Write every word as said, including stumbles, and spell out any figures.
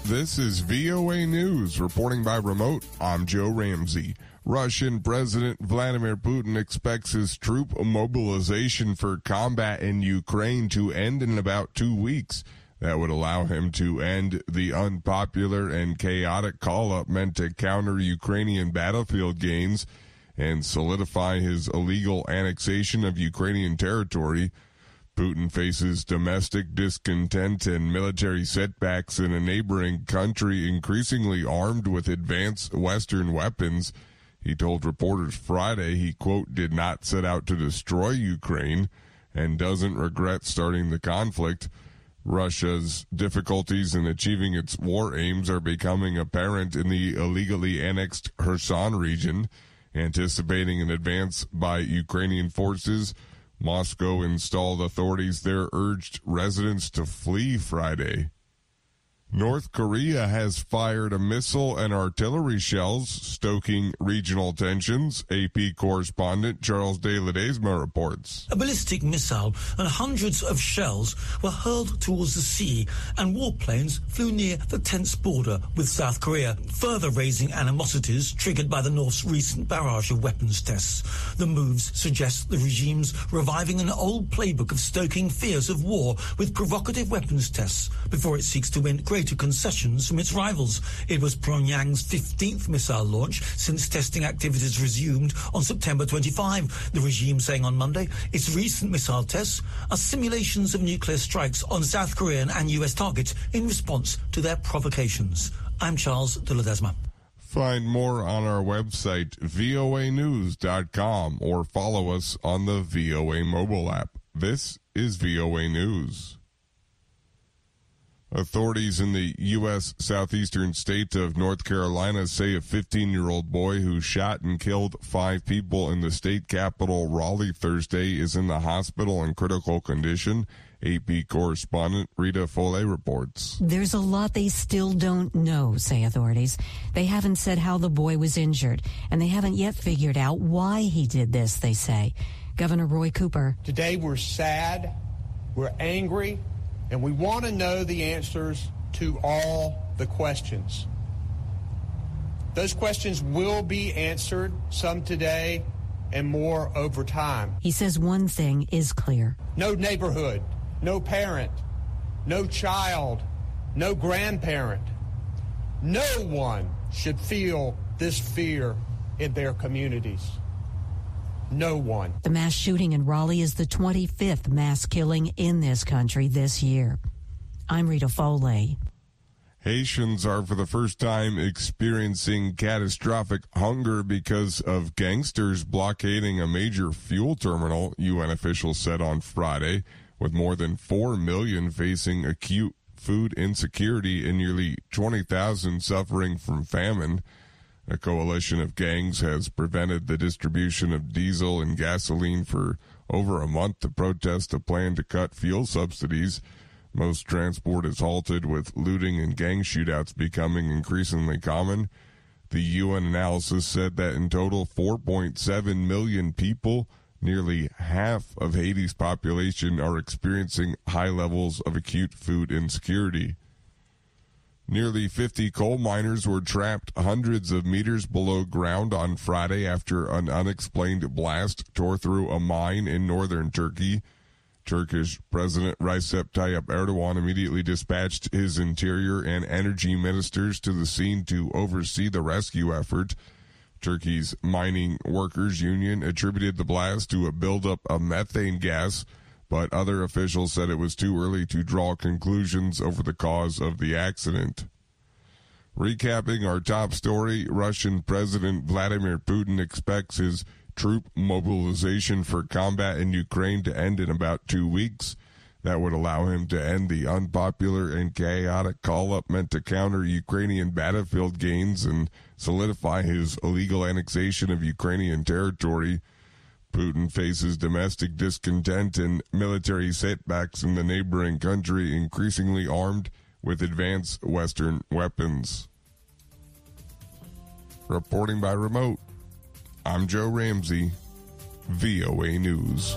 This is V O A News. Reporting by remote, I'm Joe Ramsey. Russian President Vladimir Putin expects his troop mobilization for combat in Ukraine to end in about two weeks. That would allow him to end the unpopular and chaotic call-up meant to counter Ukrainian battlefield gains and solidify his illegal annexation of Ukrainian territory. Putin faces domestic discontent and military setbacks in a neighboring country increasingly armed with advanced Western weapons. He told reporters Friday he, quote, did not set out to destroy Ukraine and doesn't regret starting the conflict. Russia's difficulties in achieving its war aims are becoming apparent in the illegally annexed Kherson region. Anticipating an advance by Ukrainian forces, Moscow installed authorities there urged residents to flee Friday. North Korea has fired a missile and artillery shells, stoking regional tensions. A P correspondent Charles De Ledesma reports. A ballistic missile and hundreds of shells were hurled towards the sea, and warplanes flew near the tense border with South Korea, further raising animosities triggered by the North's recent barrage of weapons tests. The moves suggest the regime's reviving an old playbook of stoking fears of war with provocative weapons tests before it seeks to win greater concessions from its rivals. It was Pyongyang's fifteenth missile launch since testing activities resumed on September twenty-fifth. The regime saying on Monday its recent missile tests are simulations of nuclear strikes on South Korean and U S targets in response to their provocations. I'm Charles De Ledesma. Find more on our website, V O A news dot com, or follow us on the V O A mobile app. This is V O A News. Authorities in the U S southeastern state of North Carolina say a fifteen-year-old boy who shot and killed five people in the state capital, Raleigh, Thursday is in the hospital in critical condition. A P correspondent Rita Foley reports. There's a lot they still don't know, say authorities. They haven't said how the boy was injured, and they haven't yet figured out why he did this, they say. Governor Roy Cooper. Today we're sad, we're angry, and we want to know the answers to all the questions. Those questions will be answered, some today and more over time. He says one thing is clear. No neighborhood, no parent, no child, no grandparent. No one should feel this fear in their communities. No one. The mass shooting in Raleigh is the twenty-fifth mass killing in this country this year. I'm Rita Foley. Haitians are for the first time experiencing catastrophic hunger because of gangsters blockading a major fuel terminal, U N officials said on Friday, with more than four million facing acute food insecurity and nearly twenty thousand suffering from famine. A coalition of gangs has prevented the distribution of diesel and gasoline for over a month to protest a plan to cut fuel subsidies. Most transport is halted, with looting and gang shootouts becoming increasingly common. The U N analysis said that in total, four point seven million people, nearly half of Haiti's population, are experiencing high levels of acute food insecurity. Nearly fifty coal miners were trapped hundreds of meters below ground on Friday after an unexplained blast tore through a mine in northern Turkey. Turkish President Recep Tayyip Erdogan immediately dispatched his interior and energy ministers to the scene to oversee the rescue effort. Turkey's mining workers union attributed the blast to a buildup of methane gas, but other officials said it was too early to draw conclusions over the cause of the accident. Recapping our top story, Russian President Vladimir Putin expects his troop mobilization for combat in Ukraine to end in about two weeks. That would allow him to end the unpopular and chaotic call-up meant to counter Ukrainian battlefield gains and solidify his illegal annexation of Ukrainian territory. Putin faces domestic discontent and military setbacks in the neighboring country, increasingly armed with advanced Western weapons. Reporting by remote, I'm Joe Ramsey, V O A News.